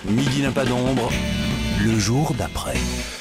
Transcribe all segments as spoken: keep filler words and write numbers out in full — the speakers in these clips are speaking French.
Midi n'a pas d'ombre, le jour d'après.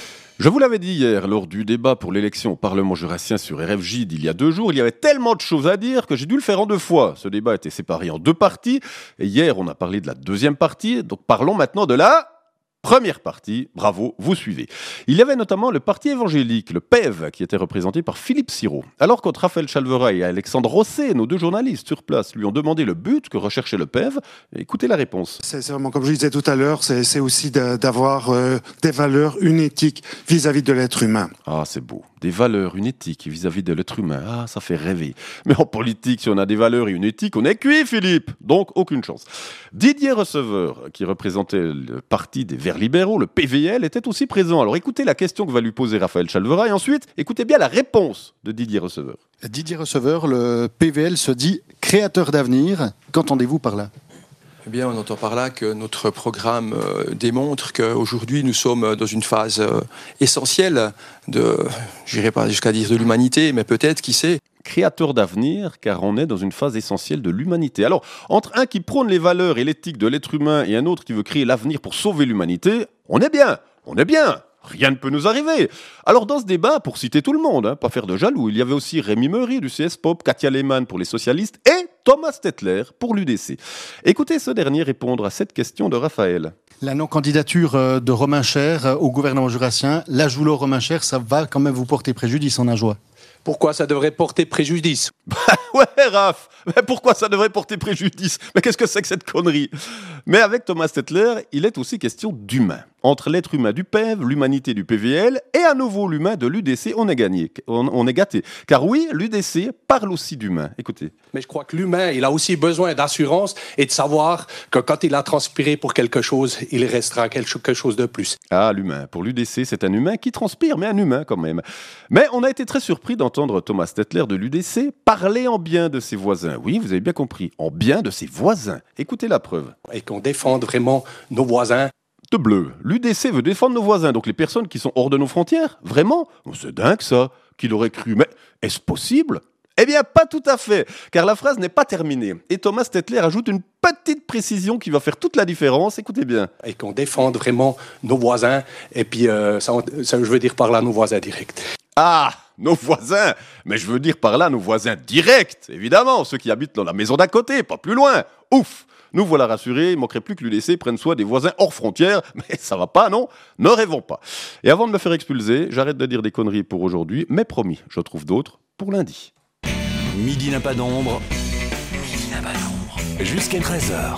Je vous l'avais dit hier, lors du débat pour l'élection au Parlement jurassien sur R F J d'il y a deux jours, il y avait tellement de choses à dire que j'ai dû le faire en deux fois. Ce débat était séparé en deux parties, et hier on a parlé de la deuxième partie, donc parlons maintenant de la première partie. Bravo, vous suivez. Il y avait notamment le parti évangélique, le P E V, qui était représenté par Philippe Sirot. Alors quand Raphaël Chalveraille et Alexandre Rosset, nos deux journalistes sur place, lui ont demandé le but que recherchait le P E V, écoutez la réponse. C'est, c'est vraiment, comme je disais tout à l'heure, c'est, c'est aussi de, d'avoir euh, des valeurs, une éthique vis-à-vis de l'être humain. Ah, c'est beau. Des valeurs, une éthique vis-à-vis de l'être humain. Ah, ça fait rêver. Mais en politique, si on a des valeurs et une éthique, on est cuit, Philippe. Donc, aucune chance. Didier Receveur, qui représentait le parti des Verts libéraux, le P V L, était aussi présent. Alors, écoutez la question que va lui poser Raphaël Chalveraille. Et ensuite, écoutez bien la réponse de Didier Receveur. Didier Receveur, le P V L se dit créateur d'avenir. Qu'entendez-vous par là ? Eh bien, on entend par là que notre programme euh, démontre qu'aujourd'hui, nous sommes dans une phase euh, essentielle de, je n'irai pas jusqu'à dire de l'humanité, mais peut-être, qui sait. Créateur d'avenir, car on est dans une phase essentielle de l'humanité. Alors, entre un qui prône les valeurs et l'éthique de l'être humain et un autre qui veut créer l'avenir pour sauver l'humanité, on est bien, on est bien. Rien ne peut nous arriver. Alors dans ce débat, pour citer tout le monde, hein, pas faire de jaloux, il y avait aussi Rémi Meury du C S Pop, Katia Lehmann pour les socialistes et Thomas Stettler pour l'U D C. Écoutez ce dernier répondre à cette question de Raphaël. La non-candidature de Romain Cher au gouvernement jurassien, l'ajout Romain Cher, ça va quand même vous porter préjudice en Ajoie. Pourquoi ça devrait porter préjudice ? Ouais, Raph, mais pourquoi ça devrait porter préjudice ? Mais qu'est-ce que c'est que cette connerie ? Mais avec Thomas Stettler, il est aussi question d'humain. Entre l'être humain du P E V, l'humanité du P V L et à nouveau l'humain de l'U D C, on est gagné, on, on est gâté. Car oui, l'U D C parle aussi d'humain. Écoutez. Mais je crois que l'humain, il a aussi besoin d'assurance et de savoir que quand il a transpiré pour quelque chose, il restera quelque chose de plus. Ah, l'humain. Pour l'U D C, c'est un humain qui transpire, mais un humain quand même. Mais on a été très surpris d'entendre Thomas Stettler de l'U D C parler en bien de ses voisins. Oui, vous avez bien compris, en bien de ses voisins. Écoutez la preuve. Et qu'on défende vraiment nos voisins. De bleu. L'U D C veut défendre nos voisins, donc les personnes qui sont hors de nos frontières. Vraiment ? C'est dingue ça. Qui l'aurait cru ? Mais est-ce possible ? Eh bien, pas tout à fait, car la phrase n'est pas terminée. Et Thomas Stettler ajoute une petite précision qui va faire toute la différence. Écoutez bien. Et qu'on défende vraiment nos voisins, et puis euh, ça, ça, je veux dire par là nos voisins directs. Ah, nos voisins. Mais je veux dire par là nos voisins directs, évidemment, ceux qui habitent dans la maison d'à côté, pas plus loin. Ouf. Nous voilà rassurés, il ne manquerait plus que l'U D C prenne soin des voisins hors frontières, mais ça va pas, non ? Ne rêvons pas. Et avant de me faire expulser, j'arrête de dire des conneries pour aujourd'hui, mais promis, je trouve d'autres pour lundi. Midi n'a pas d'ombre, midi n'a pas d'ombre, jusqu'à treize heures.